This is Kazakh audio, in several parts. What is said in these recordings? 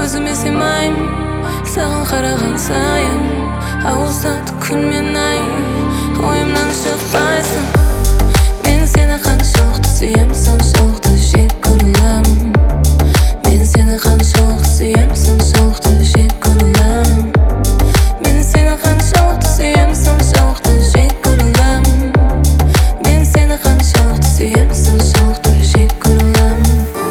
Өзіме сыймаймын саған қараған сайын, ауысады күн мен ай, ойымнан шықпайсың. Мен сені қаншалықты сүйемін, соншалықты жек көремін. Мен сені қаншалықты сүйемін, соншалықты жек көремін. Мен сені қаншалықты сүйемін, соншалықты жек көремін. Мен сені қаншалықты сүйемін, соншалықты жек көремін.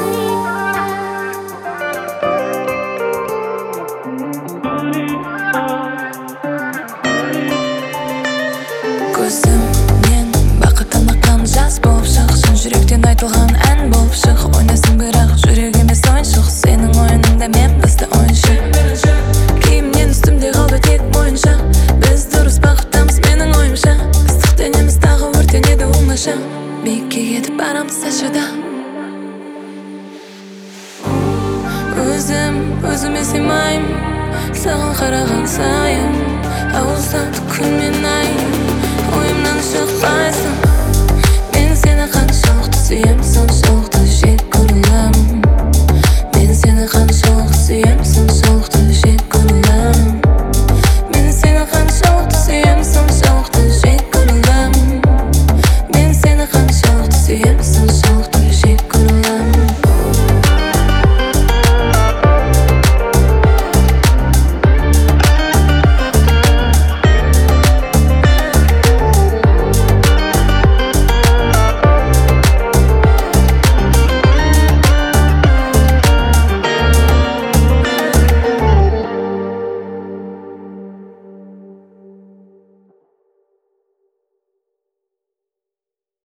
Көзімнен бақыттан аққан жас болып шық, шын жүректен айтылған ән болып шық. Ойнасың бірақ жүрек емес ойыншық, сенің ойыныңда мен бізді ойыншы. Киімнен үстімде қалды тек мойынша, біз дұрыс бақыттамыз менің ойымша. Ыстық денеміз тағы өртенеді оңаша, биікке кетіп барамыз ашада. Өзіме сыймаймын саған қараған сайын, ауысады күн мен ай, ойымнан шықпайсың. Мен сені қаншалықты сүйемін, соншалықты